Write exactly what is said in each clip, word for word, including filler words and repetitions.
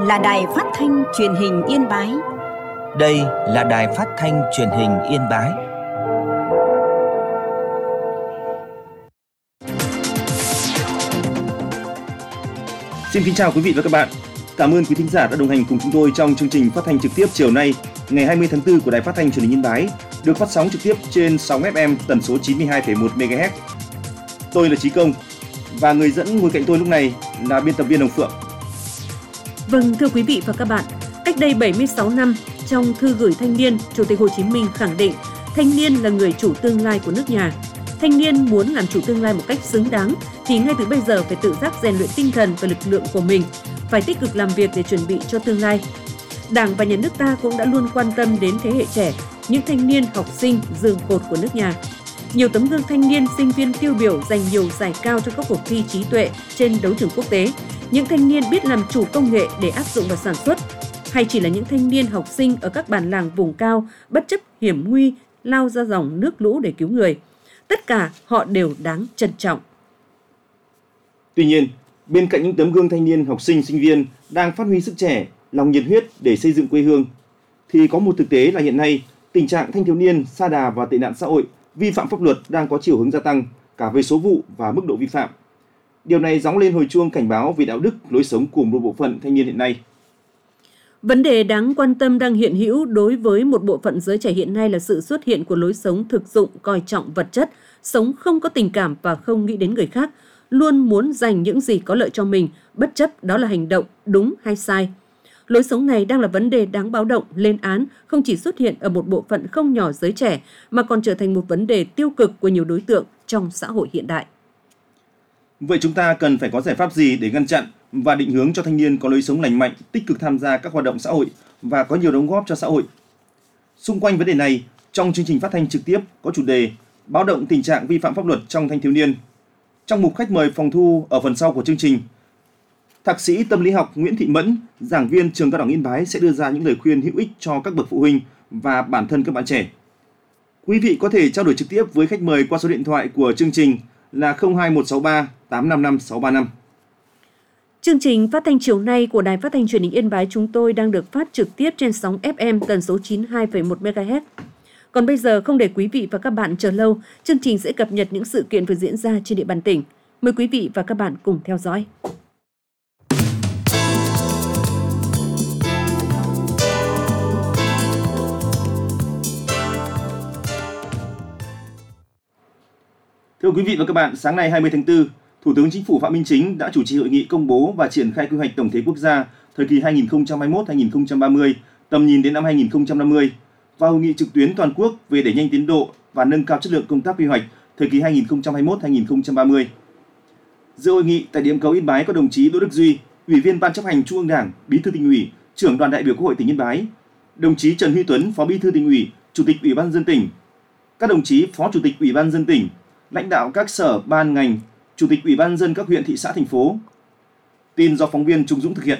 là Đài Phát thanh Truyền hình Yên Bái. Đây là Đài Phát thanh Truyền hình Yên Bái. Xin kính chào quý vị và các bạn. Cảm ơn quý thính giả đã đồng hành cùng chúng tôi trong chương trình phát thanh trực tiếp chiều nay, ngày hai mươi tháng tư của Đài Phát thanh Truyền hình Yên Bái, được phát sóng trực tiếp trên sóng ép em tần số chín mươi hai phẩy một mê ga héc. Tôi là Chí Công và người dẫn ngồi cạnh tôi lúc này là biên tập viên Hồng Phượng. Vâng, thưa quý vị và các bạn, cách đây bảy mươi sáu năm, trong thư gửi thanh niên, Chủ tịch Hồ Chí Minh khẳng định thanh niên là người chủ tương lai của nước nhà. Thanh niên muốn làm chủ tương lai một cách xứng đáng thì ngay từ bây giờ phải tự giác rèn luyện tinh thần và lực lượng của mình, phải tích cực làm việc để chuẩn bị cho tương lai. Đảng và Nhà nước ta cũng đã luôn quan tâm đến thế hệ trẻ, những thanh niên học sinh giường cột của nước nhà. Nhiều tấm gương thanh niên, sinh viên tiêu biểu giành nhiều giải cao trong các cuộc thi trí tuệ trên đấu trường quốc tế. Những thanh niên biết làm chủ công nghệ để áp dụng vào sản xuất, hay chỉ là những thanh niên học sinh ở các bản làng vùng cao bất chấp hiểm nguy lao ra dòng nước lũ để cứu người. Tất cả họ đều đáng trân trọng. Tuy nhiên, bên cạnh những tấm gương thanh niên, học sinh, sinh viên đang phát huy sức trẻ, lòng nhiệt huyết để xây dựng quê hương, thì có một thực tế là hiện nay tình trạng thanh thiếu niên sa đà vào tệ nạn xã hội, vi phạm pháp luật đang có chiều hướng gia tăng cả về số vụ và mức độ vi phạm. Điều này gióng lên hồi chuông cảnh báo về đạo đức, lối sống của một bộ phận thanh niên hiện nay. Vấn đề đáng quan tâm đang hiện hữu đối với một bộ phận giới trẻ hiện nay là sự xuất hiện của lối sống thực dụng, coi trọng vật chất, sống không có tình cảm và không nghĩ đến người khác, luôn muốn giành những gì có lợi cho mình, bất chấp đó là hành động đúng hay sai. Lối sống này đang là vấn đề đáng báo động, lên án, không chỉ xuất hiện ở một bộ phận không nhỏ giới trẻ, mà còn trở thành một vấn đề tiêu cực của nhiều đối tượng trong xã hội hiện đại. Vậy chúng ta cần phải có giải pháp gì để ngăn chặn và định hướng cho thanh niên có lối sống lành mạnh, tích cực tham gia các hoạt động xã hội và có nhiều đóng góp cho xã hội? Xung quanh vấn đề này, trong chương trình phát thanh trực tiếp có chủ đề báo động tình trạng vi phạm pháp luật trong thanh thiếu niên. Trong mục khách mời phòng thu ở phần sau của chương trình, Thạc sĩ tâm lý học Nguyễn Thị Mẫn, giảng viên trường Cao đẳng Yên Bái sẽ đưa ra những lời khuyên hữu ích cho các bậc phụ huynh và bản thân các bạn trẻ. Quý vị có thể trao đổi trực tiếp với khách mời qua số điện thoại của chương trình là không hai một sáu ba tám năm năm sáu ba năm. Chương trình phát thanh chiều nay của Đài Phát thanh Truyền hình Yên Bái chúng tôi đang được phát trực tiếp trên sóng ép em tần số chín mươi hai phẩy một mê ga héc. Còn bây giờ không để quý vị và các bạn chờ lâu, chương trình sẽ cập nhật những sự kiện vừa diễn ra trên địa bàn tỉnh. Mời quý vị và các bạn cùng theo dõi. Thưa quý vị và các bạn, sáng nay hai mươi tháng tư, Thủ tướng Chính phủ Phạm Minh Chính đã chủ trì hội nghị công bố và triển khai quy hoạch tổng thể quốc gia thời kỳ hai nghìn không trăm hai mươi mốt đến hai nghìn không trăm ba mươi, tầm nhìn đến năm hai nghìn không trăm năm mươi và hội nghị trực tuyến toàn quốc về đẩy nhanh tiến độ và nâng cao chất lượng công tác quy hoạch thời kỳ hai nghìn không trăm hai mươi mốt đến hai nghìn không trăm ba mươi. Dự hội nghị tại điểm cầu Yên Bái có đồng chí Đỗ Đức Duy, Ủy viên Ban chấp hành Trung ương Đảng, Bí thư Tỉnh ủy, Trưởng đoàn đại biểu Quốc hội tỉnh Yên Bái, đồng chí Trần Huy Tuấn, Phó Bí thư Tỉnh ủy, Chủ tịch Ủy ban nhân dân tỉnh, các đồng chí Phó Chủ tịch Ủy ban nhân dân tỉnh, lãnh đạo các sở, ban, ngành, Chủ tịch Ủy ban nhân dân các huyện, thị xã, thành phố. Tin do phóng viên Trung Dũng thực hiện.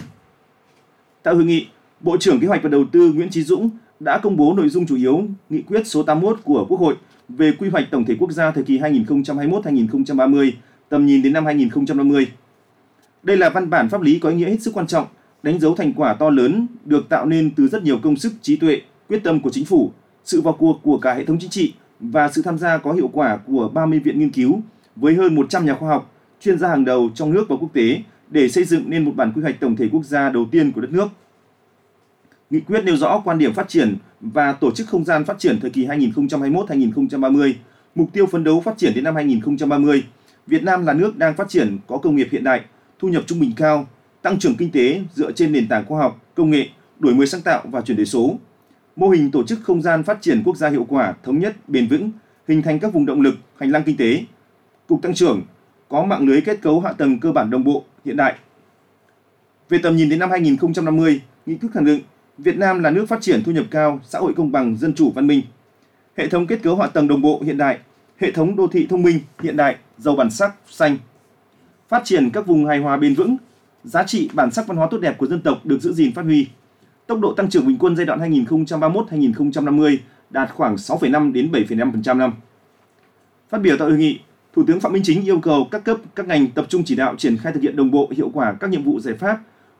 Tại hội nghị, Bộ trưởng Kế hoạch và Đầu tư Nguyễn Chí Dũng đã công bố nội dung chủ yếu nghị quyết số tám mươi mốt của Quốc hội về quy hoạch tổng thể quốc gia thời kỳ hai nghìn không trăm hai mươi mốt đến hai nghìn không trăm ba mươi, tầm nhìn đến năm hai nghìn không trăm năm mươi. Đây là văn bản pháp lý có ý nghĩa hết sức quan trọng, đánh dấu thành quả to lớn được tạo nên từ rất nhiều công sức, trí tuệ, quyết tâm của chính phủ, sự vào cuộc của cả hệ thống chính trị và sự tham gia có hiệu quả của ba mươi viện nghiên cứu với hơn một trăm nhà khoa học, chuyên gia hàng đầu trong nước và quốc tế để xây dựng nên một bản quy hoạch tổng thể quốc gia đầu tiên của đất nước. Nghị quyết nêu rõ quan điểm phát triển và tổ chức không gian phát triển thời kỳ hai nghìn không trăm hai mươi mốt đến hai nghìn không trăm ba mươi, mục tiêu phấn đấu phát triển đến năm hai nghìn không trăm ba mươi. Việt Nam là nước đang phát triển, có công nghiệp hiện đại, thu nhập trung bình cao, tăng trưởng kinh tế dựa trên nền tảng khoa học, công nghệ, đổi mới sáng tạo và chuyển đổi số. Mô hình tổ chức không gian phát triển quốc gia hiệu quả, thống nhất, bền vững, hình thành các vùng động lực, hành lang kinh tế, cục tăng trưởng, có mạng lưới kết cấu hạ tầng cơ bản đồng bộ, hiện đại. Về tầm nhìn đến năm hai nghìn không trăm năm mươi, nghị quyết khẳng định Việt Nam là nước phát triển thu nhập cao, xã hội công bằng, dân chủ, văn minh. Hệ thống kết cấu hạ tầng đồng bộ hiện đại, hệ thống đô thị thông minh, hiện đại, giàu bản sắc, xanh. Phát triển các vùng hài hòa bền vững, giá trị bản sắc văn hóa tốt đẹp của dân tộc được giữ gìn phát huy. Tốc độ tăng trưởng bình quân giai đoạn hai nghìn không trăm ba mươi mốt đến hai nghìn không trăm năm mươi đạt khoảng sáu phẩy năm đến bảy phẩy năm phần trăm năm. Phát biểu tại hội nghị, Thủ tướng Phạm Minh Chính yêu cầu các cấp, các ngành tập trung chỉ đạo triển khai thực hiện đồng bộ hiệu quả các nhiệm vụ giải pháp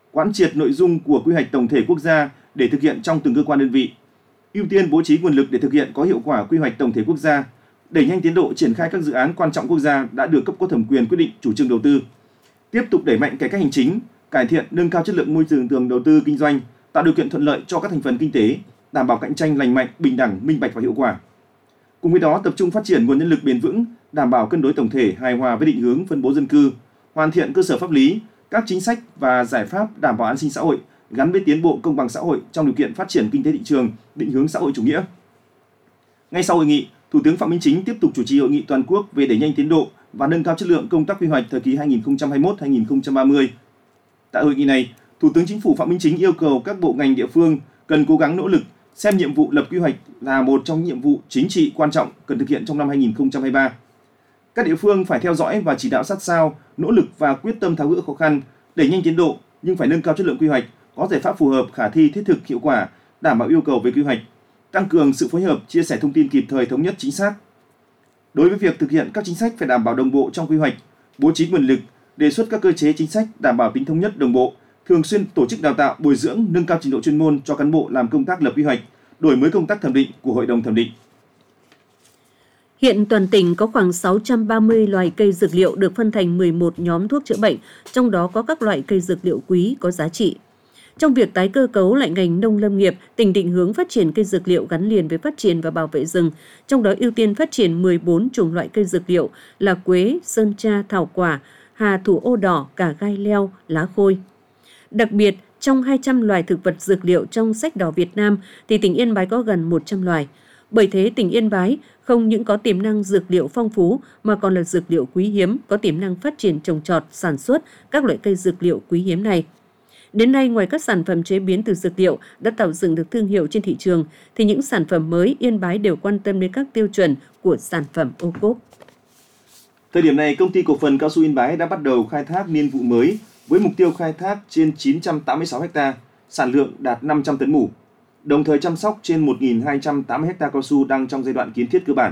quán triệt nội dung của quy hoạch tổng thể quốc gia để thực hiện trong từng cơ quan đơn vị, ưu tiên bố trí nguồn lực để thực hiện có hiệu quả quy hoạch tổng thể quốc gia, đẩy nhanh tiến độ triển khai các dự án quan trọng quốc gia đã được cấp có thẩm quyền quyết định chủ trương đầu tư, tiếp tục đẩy mạnh cải cách hành chính, cải thiện nâng cao chất lượng môi trường tường đầu tư kinh doanh, tạo điều kiện thuận lợi cho các thành phần kinh tế, đảm bảo cạnh tranh lành mạnh, bình đẳng, minh bạch và hiệu quả. Cùng với đó, tập trung phát triển nguồn nhân lực bền vững, đảm bảo cân đối tổng thể hài hòa với định hướng phân bố dân cư, hoàn thiện cơ sở pháp lý, các chính sách và giải pháp đảm bảo an sinh xã hội gắn với tiến bộ công bằng xã hội trong điều kiện phát triển kinh tế thị trường, định hướng xã hội chủ nghĩa. Ngay sau hội nghị, Thủ tướng Phạm Minh Chính tiếp tục chủ trì hội nghị toàn quốc về đẩy nhanh tiến độ và nâng cao chất lượng công tác quy hoạch thời kỳ hai nghìn không trăm hai mươi mốt đến hai nghìn không trăm ba mươi. Tại hội nghị này, Thủ tướng Chính phủ Phạm Minh Chính yêu cầu các bộ ngành địa phương cần cố gắng nỗ lực xem nhiệm vụ lập quy hoạch là một trong những nhiệm vụ chính trị quan trọng cần thực hiện trong năm hai nghìn không trăm hai mươi ba. Các địa phương phải theo dõi và chỉ đạo sát sao, nỗ lực và quyết tâm tháo gỡ khó khăn, đẩy nhanh tiến độ nhưng phải nâng cao chất lượng quy hoạch, có giải pháp phù hợp, khả thi, thiết thực, hiệu quả, đảm bảo yêu cầu về quy hoạch, tăng cường sự phối hợp, chia sẻ thông tin kịp thời, thống nhất, chính xác. Đối với việc thực hiện các chính sách phải đảm bảo đồng bộ trong quy hoạch, bố trí nguồn lực, đề xuất các cơ chế chính sách đảm bảo tính thống nhất, đồng bộ, thường xuyên tổ chức đào tạo, bồi dưỡng, nâng cao trình độ chuyên môn cho cán bộ làm công tác lập quy hoạch, đổi mới công tác thẩm định của Hội đồng thẩm định. Hiện toàn tỉnh có khoảng sáu trăm ba mươi loài cây dược liệu được phân thành mười một nhóm thuốc chữa bệnh, trong đó có các loại cây dược liệu quý có giá trị. Trong việc tái cơ cấu lại ngành nông lâm nghiệp, tỉnh định hướng phát triển cây dược liệu gắn liền với phát triển và bảo vệ rừng, trong đó ưu tiên phát triển mười bốn chủng loại cây dược liệu là quế, sơn tra, thảo quả, hà thủ ô đỏ, cả gai leo, lá khôi. Đặc biệt, trong hai trăm loài thực vật dược liệu trong sách đỏ Việt Nam thì tỉnh Yên Bái có gần một trăm loài. Bởi thế, tỉnh Yên Bái không những có tiềm năng dược liệu phong phú mà còn là dược liệu quý hiếm, có tiềm năng phát triển trồng trọt, sản xuất các loại cây dược liệu quý hiếm này. Đến nay, ngoài các sản phẩm chế biến từ dược liệu đã tạo dựng được thương hiệu trên thị trường, thì những sản phẩm mới Yên Bái đều quan tâm đến các tiêu chuẩn của sản phẩm ô cốp. Thời điểm này, Công ty Cổ phần Cao su Yên Bái đã bắt đầu khai thác niên vụ mới với mục tiêu khai thác trên chín trăm tám mươi sáu ha, sản lượng đạt năm trăm tấn mủ, đồng thời chăm sóc trên một nghìn hai trăm tám mươi ha cao su đang trong giai đoạn kiến thiết cơ bản.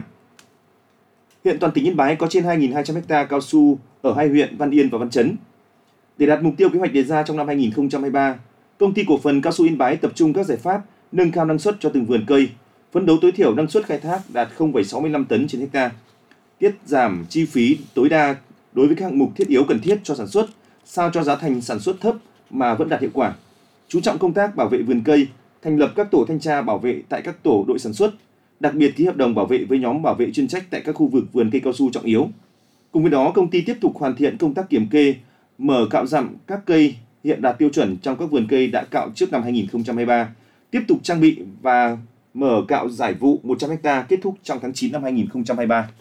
Hiện toàn tỉnh Yên Bái có trên hai nghìn hai trăm ha cao su ở hai huyện Văn Yên và Văn Chấn. Để đạt mục tiêu kế hoạch đề ra trong năm hai nghìn không trăm hai mươi ba, Công ty Cổ phần Cao su Yên Bái tập trung các giải pháp nâng cao năng suất cho từng vườn cây, phấn đấu tối thiểu năng suất khai thác đạt không phẩy sáu mươi lăm tấn trên ha, tiết giảm chi phí tối đa đối với các hạng mục thiết yếu cần thiết cho sản xuất, sao cho giá thành sản xuất thấp mà vẫn đạt hiệu quả. Chú trọng công tác bảo vệ vườn cây, thành lập các tổ thanh tra bảo vệ tại các tổ đội sản xuất, đặc biệt ký hợp đồng bảo vệ với nhóm bảo vệ chuyên trách tại các khu vực vườn cây cao su trọng yếu. Cùng với đó, công ty tiếp tục hoàn thiện công tác kiểm kê, mở cạo dặm các cây hiện đạt tiêu chuẩn trong các vườn cây đã cạo trước năm hai nghìn không trăm hai mươi ba, tiếp tục trang bị và mở cạo giải vụ một trăm ha kết thúc trong tháng chín năm hai nghìn không trăm hai mươi ba.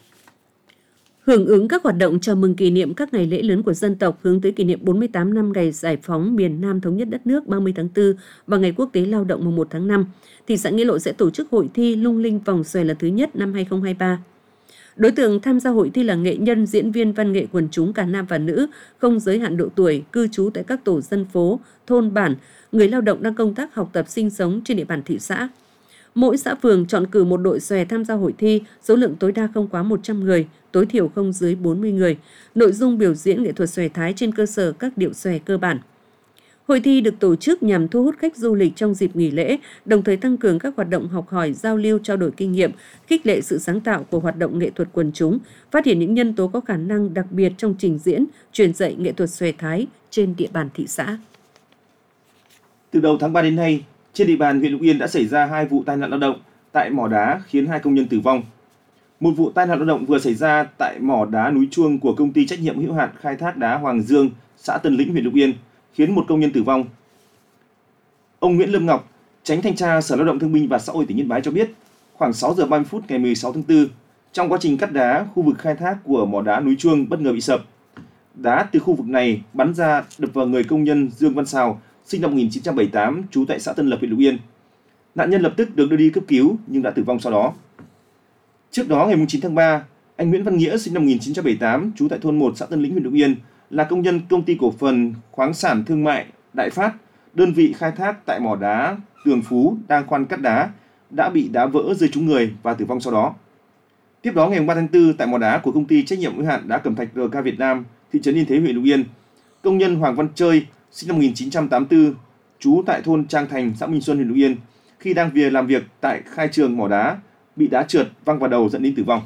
Hưởng ứng các hoạt động chào mừng kỷ niệm các ngày lễ lớn của dân tộc hướng tới kỷ niệm bốn mươi tám năm ngày giải phóng miền Nam thống nhất đất nước ba mươi tháng tư và ngày Quốc tế Lao động mùng một tháng năm, thị xã Nghĩa Lộ sẽ tổ chức hội thi lung linh vòng xòe lần thứ nhất năm hai nghìn không trăm hai mươi ba. Đối tượng tham gia hội thi là nghệ nhân, diễn viên văn nghệ quần chúng cả nam và nữ, không giới hạn độ tuổi, cư trú tại các tổ dân phố, thôn bản, người lao động đang công tác học tập sinh sống trên địa bàn thị xã. Mỗi xã phường chọn cử một đội xòe tham gia hội thi, số lượng tối đa không quá một trăm người, tối thiểu không dưới bốn mươi người. Nội dung biểu diễn nghệ thuật xòe Thái trên cơ sở các điệu xòe cơ bản. Hội thi được tổ chức nhằm thu hút khách du lịch trong dịp nghỉ lễ, đồng thời tăng cường các hoạt động học hỏi, giao lưu, trao đổi kinh nghiệm, khích lệ sự sáng tạo của hoạt động nghệ thuật quần chúng, phát hiện những nhân tố có khả năng đặc biệt trong trình diễn, truyền dạy nghệ thuật xòe Thái trên địa bàn thị xã. Từ đầu tháng ba đến nay, trên địa bàn huyện Lục Yên đã xảy ra hai vụ tai nạn lao động tại mỏ đá khiến hai công nhân tử vong. Một vụ tai nạn lao động vừa xảy ra tại mỏ đá núi Chuông của công ty trách nhiệm hữu hạn khai thác đá Hoàng Dương, xã Tân Lĩnh, huyện Lục Yên, khiến một công nhân tử vong. Ông Nguyễn Lâm Ngọc, Chánh Thanh tra Sở Lao động Thương binh và Xã hội tỉnh Yên Bái cho biết, khoảng sáu giờ ba mươi phút ngày mười sáu tháng tư, trong quá trình cắt đá, khu vực khai thác của mỏ đá núi Chuông bất ngờ bị sập. Đá từ khu vực này bắn ra đập vào người công nhân Dương Văn Sào, sinh năm một nghìn chín trăm bảy mươi tám, trú tại xã Tân Lập, huyện Lục Yên. Nạn nhân lập tức được đưa đi cấp cứu nhưng đã tử vong sau đó. Trước đó ngày chín tháng ba, anh Nguyễn Văn Nghĩa, sinh năm một nghìn chín trăm bảy mươi tám, trú tại thôn một, xã Tân Lĩnh, huyện Lục Yên, là công nhân công ty cổ phần khoáng sản thương mại Đại Phát, đơn vị khai thác tại mỏ đá Tường Phú đang khoan cắt đá, đã bị đá vỡ rơi trúng người và tử vong sau đó. Tiếp đó ngày ba tháng tư, tại mỏ đá của công ty trách nhiệm hữu hạn đá Cẩm Thạch rờ ca Việt Nam, thị trấn Yên Thế, huyện Lục Yên, công nhân Hoàng Văn Chơi, sinh năm một nghìn chín trăm tám mươi tư, trú tại thôn Trang Thành, xã Minh Xuân, huyện Lục Yên, khi đang về làm việc tại khai trường mỏ đá, bị đá trượt văng vào đầu dẫn đến tử vong.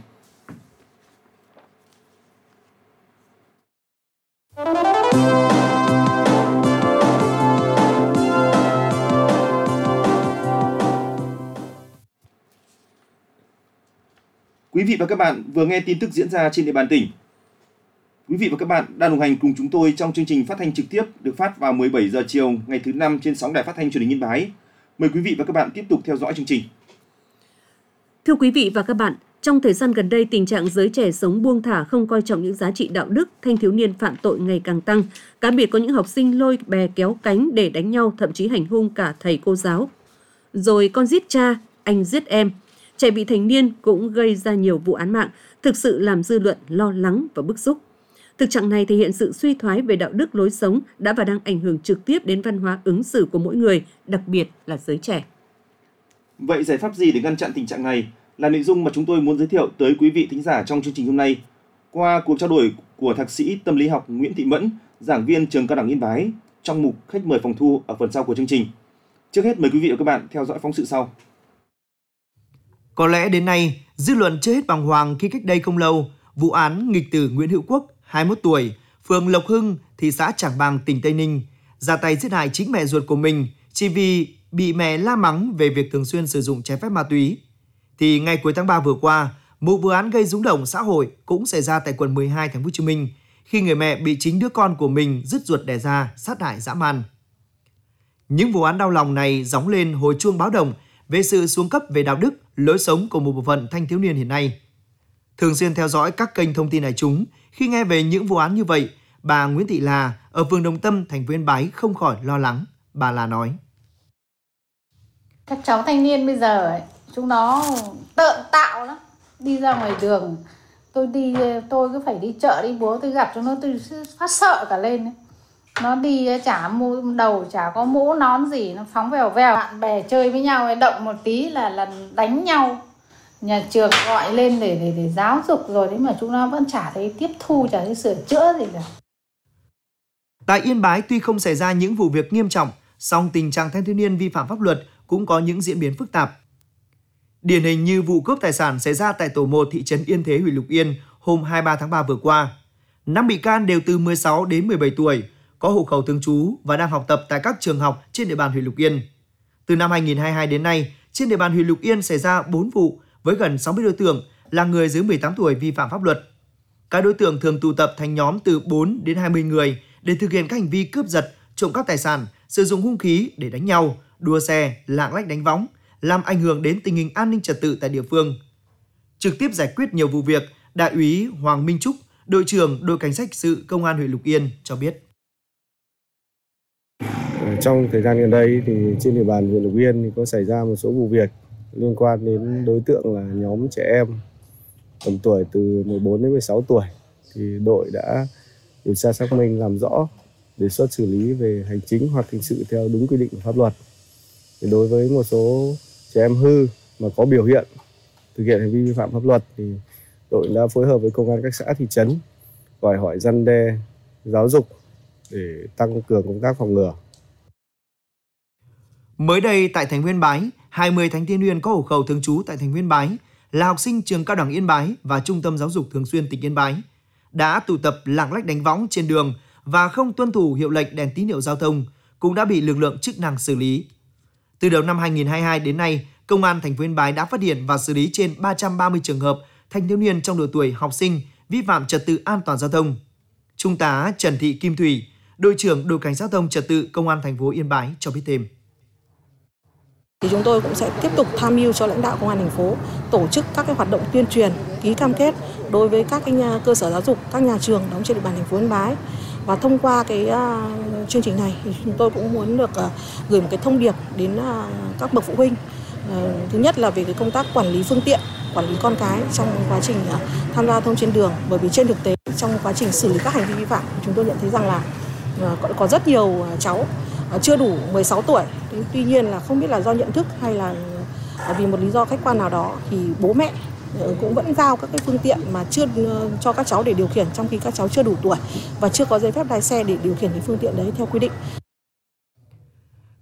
Quý vị và các bạn vừa nghe tin tức diễn ra trên địa bàn tỉnh. Quý vị và các bạn đang đồng hành cùng chúng tôi trong chương trình phát thanh trực tiếp được phát vào mười bảy giờ chiều ngày thứ năm trên sóng Đài Phát thanh Truyền hình Yên Bái. Mời quý vị và các bạn tiếp tục theo dõi chương trình. Thưa quý vị và các bạn, trong thời gian gần đây, tình trạng giới trẻ sống buông thả, không coi trọng những giá trị đạo đức, thanh thiếu niên phạm tội ngày càng tăng. Cá biệt có những học sinh lôi bè kéo cánh để đánh nhau, thậm chí hành hung cả thầy cô giáo. Rồi con giết cha, anh giết em. Trẻ bị thành niên cũng gây ra nhiều vụ án mạng, thực sự làm dư luận lo lắng và bức xúc. Thực trạng này thể hiện sự suy thoái về đạo đức lối sống đã và đang ảnh hưởng trực tiếp đến văn hóa ứng xử của mỗi người, đặc biệt là giới trẻ. Vậy giải pháp gì để ngăn chặn tình trạng này là nội dung mà chúng tôi muốn giới thiệu tới quý vị thính giả trong chương trình hôm nay. Qua cuộc trao đổi của Thạc sĩ tâm lý học Nguyễn Thị Mẫn, giảng viên trường Cao đẳng Yên Bái trong mục khách mời phòng thu ở phần sau của chương trình. Trước hết mời quý vị và các bạn theo dõi phóng sự sau. Có lẽ đến nay, dư luận chưa hết bàng hoàng khi cách đây không lâu, vụ án nghịch tử Nguyễn Hữu Quốc, hai mươi mốt tuổi, phường Lộc Hưng, thị xã Trảng Bàng, tỉnh Tây Ninh, ra tay giết hại chính mẹ ruột của mình chỉ vì bị mẹ la mắng về việc thường xuyên sử dụng trái phép ma túy. Thì ngày cuối tháng ba vừa qua, một vụ án gây rúng động xã hội cũng xảy ra tại quận mười hai, thành phố Hồ Chí Minh, khi người mẹ bị chính đứa con của mình dứt ruột đẻ ra sát hại dã man. Những vụ án đau lòng này gióng lên hồi chuông báo động về sự xuống cấp về đạo đức, lối sống của một bộ phận thanh thiếu niên hiện nay. Thường xuyên theo dõi các kênh thông tin đại chúng, khi nghe về những vụ án như vậy, bà Nguyễn Thị La ở phường Đồng Tâm, thành phố Yên Bái không khỏi lo lắng. Bà La nói: Các cháu thanh niên bây giờ ấy, chúng nó tợn tạo lắm. Đi ra ngoài đường, tôi đi tôi cứ phải đi chợ đi búa, tôi gặp chúng nó tôi phát sợ cả lên ấy. Nó đi chả mũ đầu, chả có mũ nón gì, nó phóng vèo vèo. Bạn bè chơi với nhau, động một tí là là đánh nhau. Nhà trường gọi lên để để để giáo dục rồi đấy mà chúng nó vẫn chả thấy tiếp thu, chả thấy sửa chữa gì cả. Tại Yên Bái tuy không xảy ra những vụ việc nghiêm trọng, song tình trạng thanh thiếu niên vi phạm pháp luật cũng có những diễn biến phức tạp. Điển hình như vụ cướp tài sản xảy ra tại tổ một thị trấn Yên Thế, huyện Lục Yên hôm hai mươi ba tháng ba vừa qua. Năm bị can đều từ mười sáu đến mười bảy tuổi, có hộ khẩu thường trú và đang học tập tại các trường học trên địa bàn huyện Lục Yên. Từ năm hai nghìn không trăm hai mươi hai đến nay, trên địa bàn huyện Lục Yên xảy ra bốn vụ với gần sáu mươi đối tượng là người dưới mười tám tuổi vi phạm pháp luật. Các đối tượng thường tụ tập thành nhóm từ bốn đến hai mươi người để thực hiện các hành vi cướp giật, trộm cắp tài sản, sử dụng hung khí để đánh nhau, đua xe, lạng lách đánh võng, làm ảnh hưởng đến tình hình an ninh trật tự tại địa phương. Trực tiếp giải quyết nhiều vụ việc, Đại úy Hoàng Minh Trúc, đội trưởng đội cảnh sát hình sự Công an huyện Lục Yên cho biết. Trong thời gian gần đây thì trên địa bàn huyện Lục Yên thì có xảy ra một số vụ việc liên quan đến đối tượng là nhóm trẻ em tầm tuổi từ mười bốn đến mười sáu tuổi, thì đội đã điều tra xác minh làm rõ, đề xuất xử lý về hành chính hoặc hình sự theo đúng quy định của pháp luật. Thì đối với một số trẻ em hư mà có biểu hiện thực hiện hành vi vi phạm pháp luật thì đội đã phối hợp với công an các xã thị trấn gọi hỏi răn đe, giáo dục để tăng cường công tác phòng ngừa. Mới đây tại thành phố Yên Bái, hai mươi thanh thiếu niên có hộ khẩu thường trú tại thành phố Yên Bái là học sinh trường Cao đẳng Yên Bái và Trung tâm Giáo dục Thường xuyên tỉnh Yên Bái đã tụ tập lạng lách đánh võng trên đường và không tuân thủ hiệu lệnh đèn tín hiệu giao thông, cũng đã bị lực lượng chức năng xử lý. Từ đầu năm hai nghìn không trăm hai mươi hai đến nay, Công an thành phố Yên Bái đã phát hiện và xử lý trên ba trăm ba mươi trường hợp thanh thiếu niên trong độ tuổi học sinh vi phạm trật tự an toàn giao thông. Trung tá Trần Thị Kim Thủy, đội trưởng đội cảnh sát giao thông trật tự Công an thành phố Yên Bái cho biết thêm. Thì chúng tôi cũng sẽ tiếp tục tham mưu cho lãnh đạo công an thành phố tổ chức các cái hoạt động tuyên truyền, ký cam kết đối với các cái nhà, cơ sở giáo dục, các nhà trường đóng trên địa bàn thành phố Yên Bái. Và thông qua cái uh, chương trình này thì chúng tôi cũng muốn được uh, gửi một cái thông điệp đến uh, các bậc phụ huynh. Uh, thứ nhất là về cái công tác quản lý phương tiện, quản lý con cái trong quá trình uh, tham gia giao thông trên đường, bởi vì trên thực tế trong quá trình xử lý các hành vi vi phạm chúng tôi nhận thấy rằng là uh, có, có rất nhiều uh, cháu uh, chưa đủ mười sáu tuổi. Tuy nhiên là không biết là do nhận thức hay là vì một lý do khách quan nào đó thì bố mẹ cũng vẫn giao các cái phương tiện mà chưa cho các cháu để điều khiển, trong khi các cháu chưa đủ tuổi và chưa có giấy phép lái xe để điều khiển cái phương tiện đấy theo quy định.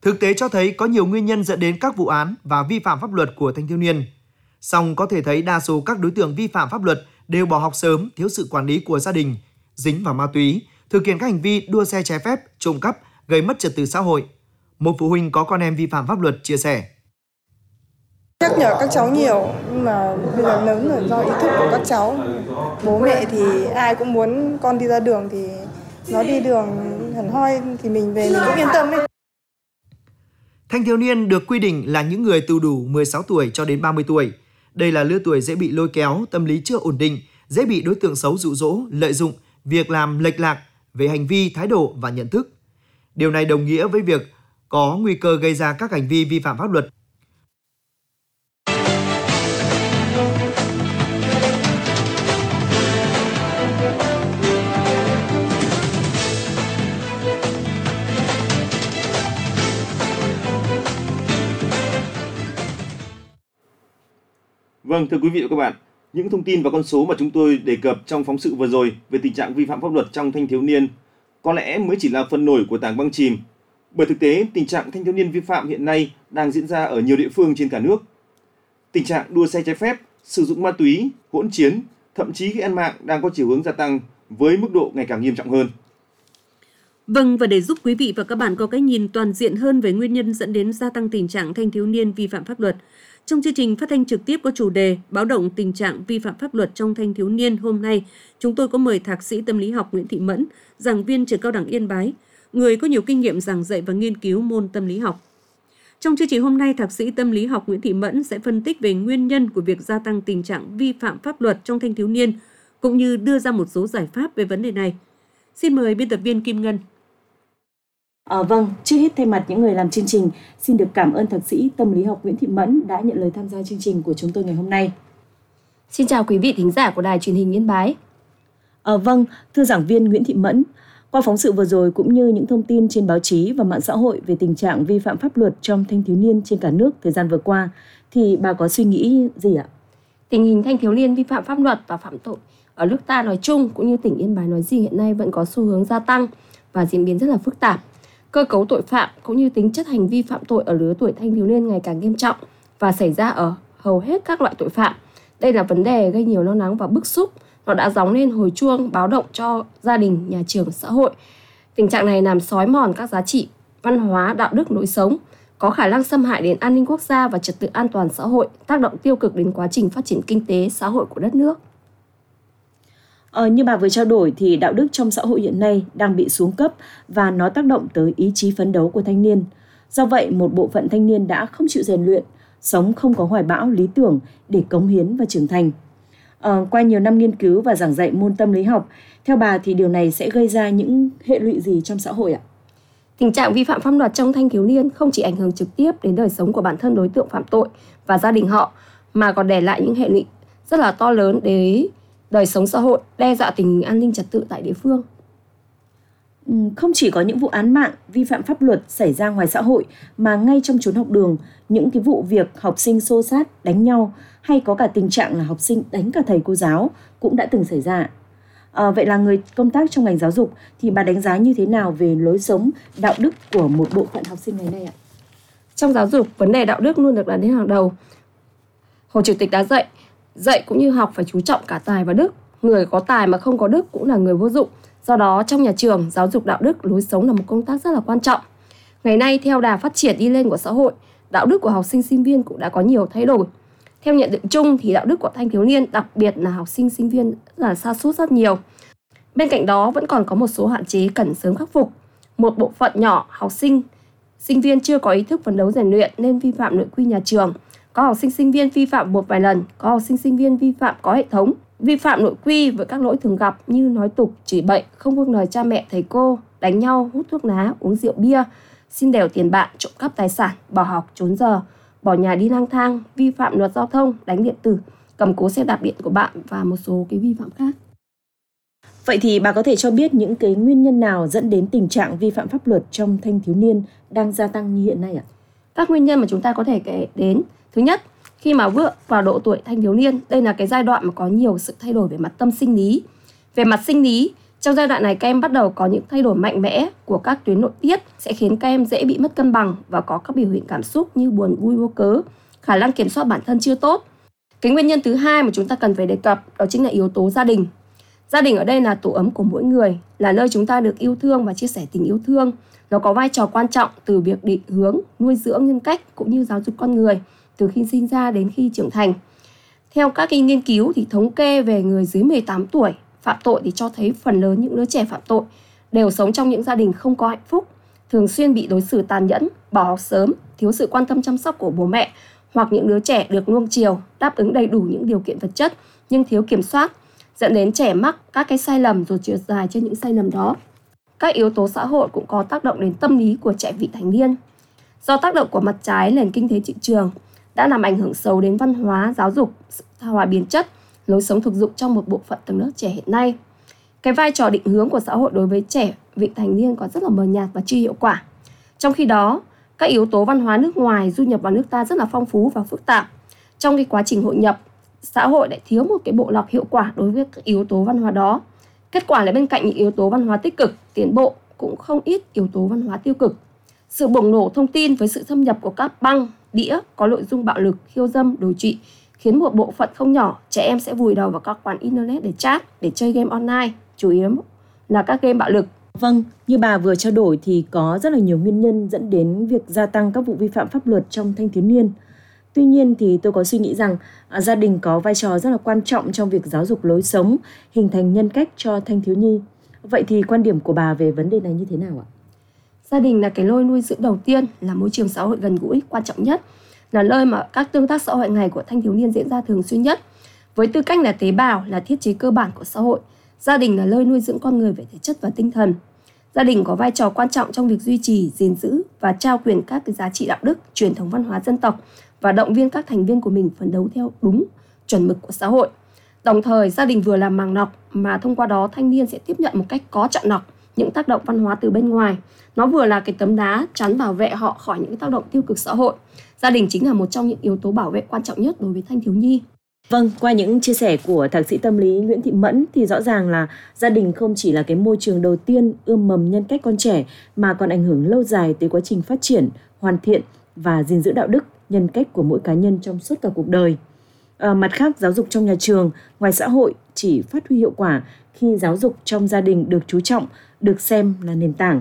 Thực tế cho thấy có nhiều nguyên nhân dẫn đến các vụ án và vi phạm pháp luật của thanh thiếu niên. Song có thể thấy đa số các đối tượng vi phạm pháp luật đều bỏ học sớm, thiếu sự quản lý của gia đình, dính vào ma túy, thực hiện các hành vi đua xe trái phép, trộm cắp, gây mất trật tự xã hội. Một phụ huynh có con em vi phạm pháp luật chia sẻ. Nhắc nhở các cháu nhiều, nhưng mà bây giờ lớn rồi do ý thức của các cháu. Bố mẹ thì ai cũng muốn con đi ra đường thì nó đi đường hẳn hoi thì mình về mình cũng yên tâm ấy. Thanh thiếu niên được quy định là những người từ đủ mười sáu tuổi cho đến ba mươi tuổi. Đây là lứa tuổi dễ bị lôi kéo, tâm lý chưa ổn định, dễ bị đối tượng xấu dụ dỗ, lợi dụng, việc làm lệch lạc về hành vi, thái độ và nhận thức. Điều này đồng nghĩa với việc có nguy cơ gây ra các hành vi vi phạm pháp luật. Vâng, thưa quý vị và các bạn, những thông tin và con số mà chúng tôi đề cập trong phóng sự vừa rồi về tình trạng vi phạm pháp luật trong thanh thiếu niên có lẽ mới chỉ là phần nổi của tảng băng chìm. Bởi thực tế, tình trạng thanh thiếu niên vi phạm hiện nay đang diễn ra ở nhiều địa phương trên cả nước. Tình trạng đua xe trái phép, sử dụng ma túy, hỗn chiến, thậm chí ghen mạng đang có chiều hướng gia tăng với mức độ ngày càng nghiêm trọng hơn. Vâng, và để giúp quý vị và các bạn có cái nhìn toàn diện hơn về nguyên nhân dẫn đến gia tăng tình trạng thanh thiếu niên vi phạm pháp luật, trong chương trình phát thanh trực tiếp có chủ đề báo động tình trạng vi phạm pháp luật trong thanh thiếu niên hôm nay, chúng tôi có mời Thạc sĩ tâm lý học Nguyễn Thị Mẫn, giảng viên trường Cao đẳng Yên Bái, người có nhiều kinh nghiệm giảng dạy và nghiên cứu môn tâm lý học. Trong chương trình hôm nay, Thạc sĩ tâm lý học Nguyễn Thị Mẫn sẽ phân tích về nguyên nhân của việc gia tăng tình trạng vi phạm pháp luật trong thanh thiếu niên, cũng như đưa ra một số giải pháp về vấn đề này. Xin mời biên tập viên Kim Ngân. À, vâng, trước hết thay mặt những người làm chương trình, xin được cảm ơn Thạc sĩ tâm lý học Nguyễn Thị Mẫn đã nhận lời tham gia chương trình của chúng tôi ngày hôm nay. Xin chào quý vị thính giả của Đài Truyền hình Yên Bái. À, vâng, thưa giảng viên Nguyễn Thị Mẫn, qua phóng sự vừa rồi cũng như những thông tin trên báo chí và mạng xã hội về tình trạng vi phạm pháp luật trong thanh thiếu niên trên cả nước thời gian vừa qua, thì bà có suy nghĩ gì ạ? Tình hình thanh thiếu niên vi phạm pháp luật và phạm tội ở nước ta nói chung cũng như tỉnh Yên Bái nói riêng hiện nay vẫn có xu hướng gia tăng và diễn biến rất là phức tạp. Cơ cấu tội phạm cũng như tính chất hành vi phạm tội ở lứa tuổi thanh thiếu niên ngày càng nghiêm trọng và xảy ra ở hầu hết các loại tội phạm. Đây là vấn đề gây nhiều lo lắng và bức xúc. Nó đã gióng lên hồi chuông báo động cho gia đình, nhà trường, xã hội. Tình trạng này làm xói mòn các giá trị văn hóa, đạo đức, lối sống, có khả năng xâm hại đến an ninh quốc gia và trật tự an toàn xã hội, tác động tiêu cực đến quá trình phát triển kinh tế, xã hội của đất nước. Ờ, như bà vừa trao đổi thì đạo đức trong xã hội hiện nay đang bị xuống cấp và nó tác động tới ý chí phấn đấu của thanh niên. Do vậy, một bộ phận thanh niên đã không chịu rèn luyện, sống không có hoài bão, lý tưởng để cống hiến và trưởng thành. Ờ, qua nhiều năm nghiên cứu và giảng dạy môn tâm lý học, theo bà thì điều này sẽ gây ra những hệ lụy gì trong xã hội ạ? Tình trạng vi phạm pháp luật trong thanh thiếu niên không chỉ ảnh hưởng trực tiếp đến đời sống của bản thân đối tượng phạm tội và gia đình họ, mà còn để lại những hệ lụy rất là to lớn đến đời sống xã hội, đe dọa tình hình an ninh trật tự tại địa phương. Không chỉ có những vụ án mạng, vi phạm pháp luật xảy ra ngoài xã hội, mà ngay trong chốn học đường, những cái vụ việc học sinh xô xát, đánh nhau, hay có cả tình trạng là học sinh đánh cả thầy cô giáo cũng đã từng xảy ra. À, vậy là người công tác trong ngành giáo dục thì bà đánh giá như thế nào về lối sống, đạo đức của một bộ phận học sinh ngày nay ạ? Trong giáo dục, vấn đề đạo đức luôn được đặt lên hàng đầu. Hồ Chủ tịch đã dạy, dạy cũng như học phải chú trọng cả tài và đức. Người có tài mà không có đức cũng là người vô dụng. Do đó, trong nhà trường, giáo dục đạo đức, lối sống là một công tác rất là quan trọng. Ngày nay, theo đà phát triển đi lên của xã hội, đạo đức của học sinh sinh viên cũng đã có nhiều thay đổi. Theo nhận định chung thì đạo đức của thanh thiếu niên, đặc biệt là học sinh sinh viên, rất là sa sút rất nhiều. Bên cạnh đó vẫn còn có một số hạn chế cần sớm khắc phục. Một bộ phận nhỏ học sinh, sinh viên chưa có ý thức phấn đấu rèn luyện nên vi phạm nội quy nhà trường. Có học sinh sinh viên vi phạm một vài lần, có học sinh sinh viên vi phạm có hệ thống. Vi phạm nội quy với các lỗi thường gặp như nói tục, chửi bậy, không vâng lời cha mẹ, thầy cô, đánh nhau, hút thuốc lá, uống rượu bia, xin đèo tiền bạn, trộm cắp tài sản, bỏ học, trốn giờ, bỏ nhà đi lang thang, vi phạm luật giao thông, đánh điện tử, cầm cố xe đạp điện của bạn và một số cái vi phạm khác. Vậy thì bà có thể cho biết những cái nguyên nhân nào dẫn đến tình trạng vi phạm pháp luật trong thanh thiếu niên đang gia tăng như hiện nay ạ? Các nguyên nhân mà chúng ta có thể kể đến. Thứ nhất, khi mà bước vào độ tuổi thanh thiếu niên, đây là cái giai đoạn mà có nhiều sự thay đổi về mặt tâm sinh lý. Về mặt sinh lý Trong giai đoạn này các em bắt đầu có những thay đổi mạnh mẽ của các tuyến nội tiết sẽ khiến các em dễ bị mất cân bằng và có các biểu hiện cảm xúc như buồn vui vô cớ, khả năng kiểm soát bản thân chưa tốt. Cái nguyên nhân thứ hai mà chúng ta cần phải đề cập đó chính là yếu tố gia đình. Gia đình ở đây là tổ ấm của mỗi người, là nơi chúng ta được yêu thương và chia sẻ tình yêu thương. Nó có vai trò quan trọng từ việc định hướng, nuôi dưỡng nhân cách cũng như giáo dục con người từ khi sinh ra đến khi trưởng thành. Theo các nghiên cứu thì thống kê về người dưới mười tám tuổi phạm tội thì cho thấy phần lớn những đứa trẻ phạm tội đều sống trong những gia đình không có hạnh phúc, thường xuyên bị đối xử tàn nhẫn, bỏ học sớm, thiếu sự quan tâm chăm sóc của bố mẹ, hoặc những đứa trẻ được nuông chiều, đáp ứng đầy đủ những điều kiện vật chất nhưng thiếu kiểm soát, dẫn đến trẻ mắc các cái sai lầm rồi trượt dài trên những sai lầm đó. Các yếu tố xã hội cũng có tác động đến tâm lý của trẻ vị thành niên. Do tác động của mặt trái nền kinh tế thị trường đã làm ảnh hưởng xấu đến văn hóa, giáo dục, sự tha hóa biến chất, lối sống thực dụng trong một bộ phận tầng lớp trẻ hiện nay. Cái vai trò định hướng của xã hội đối với trẻ vị thành niên còn rất là mờ nhạt và chưa hiệu quả. Trong khi đó, các yếu tố văn hóa nước ngoài du nhập vào nước ta rất là phong phú và phức tạp. Trong cái quá trình hội nhập, xã hội lại thiếu một cái bộ lọc hiệu quả đối với các yếu tố văn hóa đó. Kết quả là bên cạnh những yếu tố văn hóa tích cực, tiến bộ cũng không ít yếu tố văn hóa tiêu cực. Sự bùng nổ thông tin với sự xâm nhập của các băng, đĩa có nội dung bạo lực, khiêu dâm, đồi trụy khiến một bộ phận không nhỏ trẻ em sẽ vùi đầu vào các quán internet để chat, để chơi game online, chủ yếu là các game bạo lực. Vâng, như bà vừa trao đổi thì có rất là nhiều nguyên nhân dẫn đến việc gia tăng các vụ vi phạm pháp luật trong thanh thiếu niên. Tuy nhiên thì tôi có suy nghĩ rằng à, gia đình có vai trò rất là quan trọng trong việc giáo dục lối sống, hình thành nhân cách cho thanh thiếu nhi. Vậy thì quan điểm của bà về vấn đề này như thế nào ạ? Gia đình là cái lối nuôi dưỡng đầu tiên, là môi trường xã hội gần gũi, quan trọng nhất, là nơi mà các tương tác xã hội ngày của thanh thiếu niên diễn ra thường xuyên nhất. Với tư cách là tế bào, là thiết chế cơ bản của xã hội, gia đình là nơi nuôi dưỡng con người về thể chất và tinh thần. Gia đình có vai trò quan trọng trong việc duy trì, gìn giữ và trao quyền các cái giá trị đạo đức, truyền thống văn hóa dân tộc và động viên các thành viên của mình phấn đấu theo đúng chuẩn mực của xã hội. Đồng thời, gia đình vừa là màng lọc mà thông qua đó thanh niên sẽ tiếp nhận một cách có chọn lọc những tác động văn hóa từ bên ngoài. Nó vừa là cái tấm đá chắn bảo vệ họ khỏi những tác động tiêu cực xã hội. Gia đình chính là một trong những yếu tố bảo vệ quan trọng nhất đối với thanh thiếu nhi. Vâng, qua những chia sẻ của thạc sĩ tâm lý Nguyễn Thị Mẫn thì rõ ràng là gia đình không chỉ là cái môi trường đầu tiên ươm mầm nhân cách con trẻ mà còn ảnh hưởng lâu dài tới quá trình phát triển, hoàn thiện và gìn giữ đạo đức, nhân cách của mỗi cá nhân trong suốt cả cuộc đời. À, mặt khác, giáo dục trong nhà trường, ngoài xã hội chỉ phát huy hiệu quả khi giáo dục trong gia đình được chú trọng, được xem là nền tảng.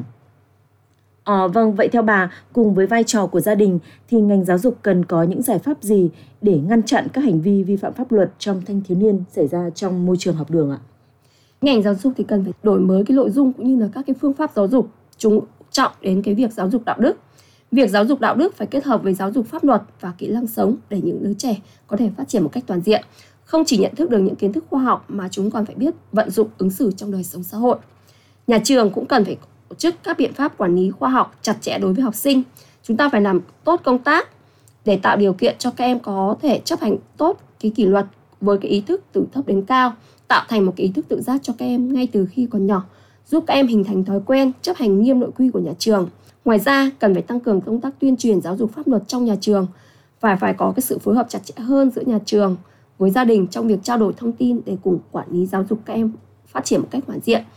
À, vâng, vậy theo bà, cùng với vai trò của gia đình thì ngành giáo dục cần có những giải pháp gì để ngăn chặn các hành vi vi phạm pháp luật trong thanh thiếu niên xảy ra trong môi trường học đường ạ? Ngành giáo dục thì cần phải đổi mới cái nội dung cũng như là các cái phương pháp giáo dục, chú trọng đến cái việc giáo dục đạo đức. Việc giáo dục đạo đức phải kết hợp với giáo dục pháp luật và kỹ năng sống để những đứa trẻ có thể phát triển một cách toàn diện. Không chỉ nhận thức được những kiến thức khoa học mà chúng còn phải biết vận dụng ứng xử trong đời sống xã hội. Nhà trường cũng cần phải tổ chức các biện pháp quản lý khoa học chặt chẽ đối với học sinh. Chúng ta phải làm tốt công tác để tạo điều kiện cho các em có thể chấp hành tốt cái kỷ luật với cái ý thức từ thấp đến cao, tạo thành một cái ý thức tự giác cho các em ngay từ khi còn nhỏ, giúp các em hình thành thói quen chấp hành nghiêm nội quy của nhà trường. Ngoài ra, cần phải tăng cường công tác tuyên truyền giáo dục pháp luật trong nhà trường và phải có cái sự phối hợp chặt chẽ hơn giữa nhà trường với gia đình trong việc trao đổi thông tin để cùng quản lý giáo dục các em phát triển một cách hoàn thiện.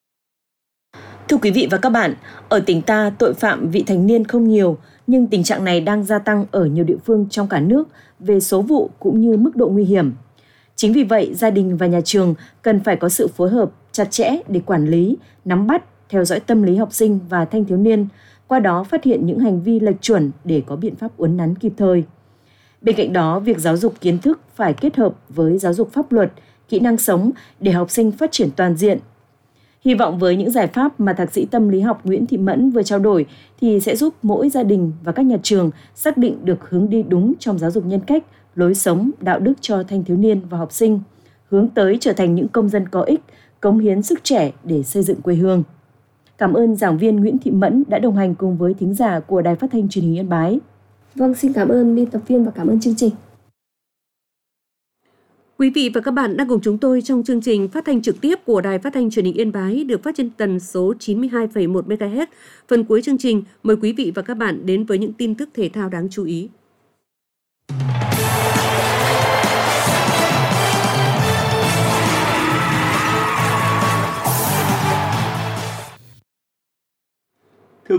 Thưa quý vị và các bạn, ở tỉnh ta tội phạm vị thành niên không nhiều, nhưng tình trạng này đang gia tăng ở nhiều địa phương trong cả nước về số vụ cũng như mức độ nguy hiểm. Chính vì vậy, gia đình và nhà trường cần phải có sự phối hợp chặt chẽ để quản lý, nắm bắt, theo dõi tâm lý học sinh và thanh thiếu niên, qua đó phát hiện những hành vi lệch chuẩn để có biện pháp uốn nắn kịp thời. Bên cạnh đó, việc giáo dục kiến thức phải kết hợp với giáo dục pháp luật, kỹ năng sống để học sinh phát triển toàn diện. Hy vọng với những giải pháp mà thạc sĩ tâm lý học Nguyễn Thị Mẫn vừa trao đổi thì sẽ giúp mỗi gia đình và các nhà trường xác định được hướng đi đúng trong giáo dục nhân cách, lối sống, đạo đức cho thanh thiếu niên và học sinh, hướng tới trở thành những công dân có ích, cống hiến sức trẻ để xây dựng quê hương. Cảm ơn giảng viên Nguyễn Thị Mẫn đã đồng hành cùng với thính giả của Đài Phát thanh Truyền hình Yên Bái. Vâng, xin cảm ơn biên tập viên và cảm ơn chương trình. Quý vị và các bạn đang cùng chúng tôi trong chương trình phát thanh trực tiếp của Đài Phát thanh Truyền hình Yên Bái được phát trên tần số chín mươi hai phẩy một mê ga héc. Phần cuối chương trình, mời quý vị và các bạn đến với những tin tức thể thao đáng chú ý.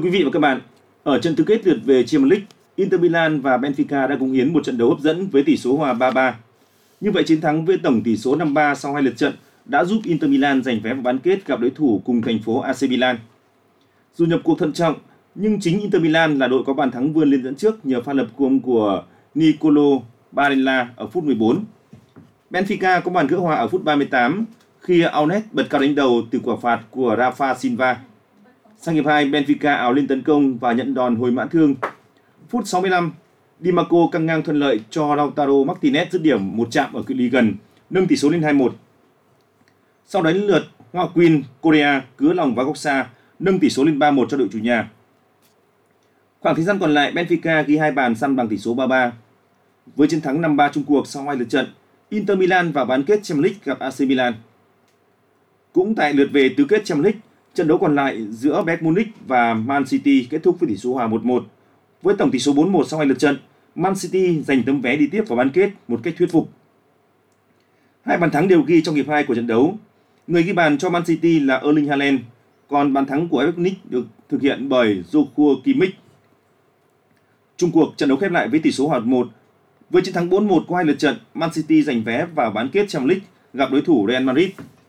quý vị và các bạn, ở trận tứ kết lượt về Champions League, Inter Milan và Benfica đã cống hiến một trận đấu hấp dẫn với tỷ số hòa ba ba. Như vậy chiến thắng với tổng tỷ số năm ba sau hai lượt trận đã giúp Inter Milan giành vé vào bán kết gặp đối thủ cùng thành phố a xê Milan. Dù nhập cuộc thận trọng, nhưng chính Inter Milan là đội có bàn thắng vươn lên dẫn trước nhờ pha lập công của Nicolo Barella ở phút mười bốn. Benfica có bàn gỡ hòa ở phút ba mươi tám khi Aunet bật cao đánh đầu từ quả phạt của Rafa Silva. Sang hiệp hai, Benfica ào lên tấn công và nhận đòn hồi mãn thương. Phút sáu mươi lăm, Di Marco căng ngang thuận lợi cho Lautaro Martinez dứt điểm một chạm ở cự ly gần, nâng tỷ số lên hai một. Sau đó đến lượt Joaquin Correa cứa lòng vào góc xa, nâng tỷ số lên ba một cho đội chủ nhà. Khoảng thời gian còn lại, Benfica ghi hai bàn săn bằng tỷ số ba ba. Với chiến thắng năm ba chung cuộc sau hai lượt trận, Inter Milan vào bán kết Champions League gặp a xê Milan. Cũng tại lượt về tứ kết Champions League, trận đấu còn lại giữa Bayern Munich và Man City kết thúc với tỷ số hòa một một. Với tổng tỷ số bốn một sau hai lượt trận, Man City giành tấm vé đi tiếp vào bán kết một cách thuyết phục. Hai bàn thắng đều ghi trong hiệp hai của trận đấu. Người ghi bàn cho Man City là Erling Haaland, còn bàn thắng của Bayern Munich được thực hiện bởi Joshua Kimmich. Chung cuộc, trận đấu khép lại với tỷ số hòa một một. Với chiến thắng bốn một qua hai lượt trận, Man City giành vé vào bán kết Champions League gặp đối thủ Real Madrid.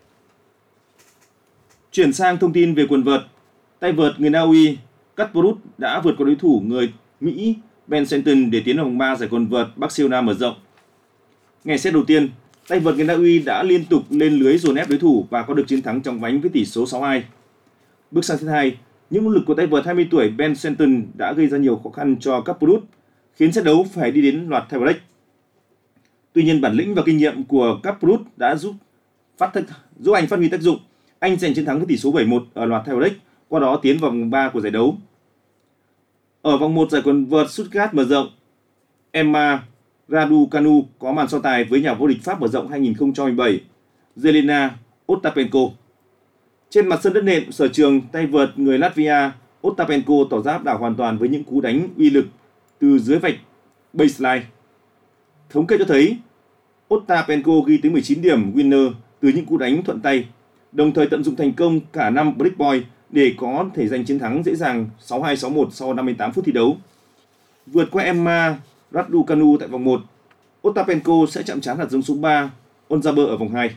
Chuyển sang thông tin về quần vợt, tay vợt người Na Uy Kasparov đã vượt qua đối thủ người Mỹ Ben Shelton để tiến vào vòng ba giải quần vợt Barcelona mở rộng. Ngày set đầu tiên, tay vợt người Na Uy đã liên tục lên lưới dồn ép đối thủ và có được chiến thắng chóng vánh với tỷ số sáu hai. Bước sang set hai, những nỗ lực của tay vợt hai mươi tuổi Ben Shelton đã gây ra nhiều khó khăn cho Kasparov, khiến set đấu phải đi đến loạt tie break. Tuy nhiên, bản lĩnh và kinh nghiệm của Kasparov đã giúp phát thức, giúp anh phát huy tác dụng. Anh giành chiến thắng với tỷ số bảy một ở loạt tie break, qua đó tiến vào vòng ba của giải đấu. Ở vòng một giải quần vợt Stuttgart mở rộng, Emma Raducanu có màn so tài với nhà vô địch Pháp mở rộng hai không một bảy, Jelena Ostapenko. Trên mặt sân đất nện sở trường, tay vợt người Latvia Ostapenko tỏ ra áp đảo hoàn toàn với những cú đánh uy lực từ dưới vạch baseline. Thống kê cho thấy Ostapenko ghi tới mười chín điểm winner từ những cú đánh thuận tay, đồng thời tận dụng thành công cả năm break point để có thể giành chiến thắng dễ dàng sáu hai sáu một sau năm mươi tám phút thi đấu. Vượt qua Emma Raducanu tại vòng một, Ostapenko sẽ chạm trán hạt giống số ba Onzaber ở vòng hai.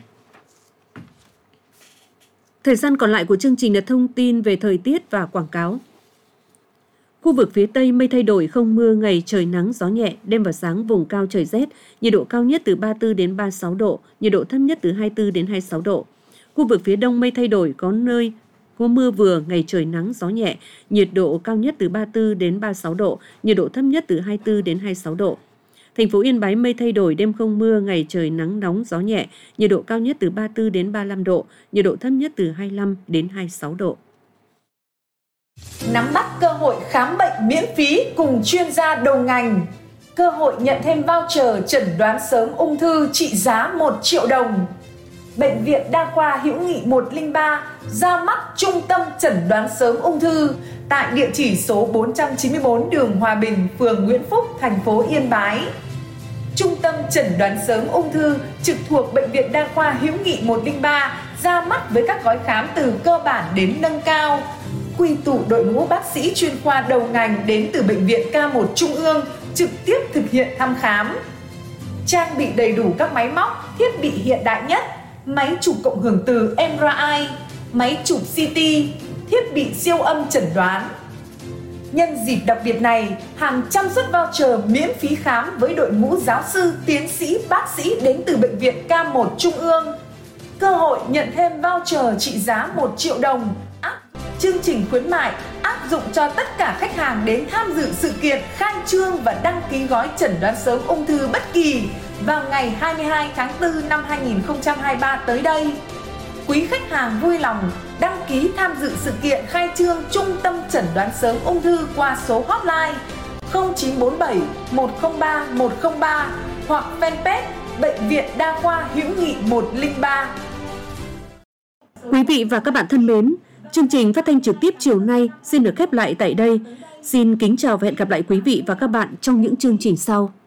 Thời gian còn lại của chương trình là thông tin về thời tiết và quảng cáo. Khu vực phía Tây mây thay đổi, không mưa, ngày trời nắng, gió nhẹ, đêm và sáng vùng cao trời rét, nhiệt độ cao nhất từ ba mươi tư đến ba mươi sáu độ, nhiệt độ thấp nhất từ hai mươi tư đến hai mươi sáu độ. Khu vực phía Đông mây thay đổi, có nơi có mưa vừa, ngày trời nắng, gió nhẹ, nhiệt độ cao nhất từ ba mươi tư đến ba mươi sáu độ, nhiệt độ thấp nhất từ hai mươi tư đến hai mươi sáu độ. Thành phố Yên Bái mây thay đổi, đêm không mưa, ngày trời nắng nóng, gió nhẹ, nhiệt độ cao nhất từ ba mươi tư đến ba mươi lăm độ, nhiệt độ thấp nhất từ hai mươi lăm đến hai mươi sáu độ. Nắm bắt cơ hội khám bệnh miễn phí cùng chuyên gia đầu ngành. Cơ hội nhận thêm voucher chẩn đoán sớm ung thư trị giá một triệu đồng. Bệnh viện Đa khoa Hữu nghị một không ba ra mắt trung tâm chẩn đoán sớm ung thư tại địa chỉ số bốn trăm chín mươi tư đường Hòa Bình, phường Nguyễn Phúc, thành phố Yên Bái. Trung tâm chẩn đoán sớm ung thư trực thuộc Bệnh viện Đa khoa Hữu nghị một không ba ra mắt với các gói khám từ cơ bản đến nâng cao, quy tụ đội ngũ bác sĩ chuyên khoa đầu ngành đến từ Bệnh viện K một Trung ương trực tiếp thực hiện thăm khám. Trang bị đầy đủ các máy móc, thiết bị hiện đại nhất, máy chụp cộng hưởng từ em rờ i, máy chụp xê tê, thiết bị siêu âm chẩn đoán. Nhân dịp đặc biệt này, hàng trăm suất voucher miễn phí khám với đội ngũ giáo sư, tiến sĩ, bác sĩ đến từ Bệnh viện K một Trung ương. Cơ hội nhận thêm voucher trị giá một triệu đồng. Chương trình khuyến mại áp dụng cho tất cả khách hàng đến tham dự sự kiện khai trương và đăng ký gói chẩn đoán sớm ung thư bất kỳ vào ngày hai mươi hai tháng tư năm hai nghìn không trăm hai mươi ba tới đây. Quý khách hàng vui lòng đăng ký tham dự sự kiện khai trương Trung tâm chẩn đoán sớm ung thư qua số hotline không chín bốn bảy một không ba một không ba hoặc fanpage Bệnh viện Đa khoa Hữu nghị một không ba. Quý vị và các bạn thân mến, chương trình phát thanh trực tiếp chiều nay xin được khép lại tại đây. Xin kính chào và hẹn gặp lại quý vị và các bạn trong những chương trình sau.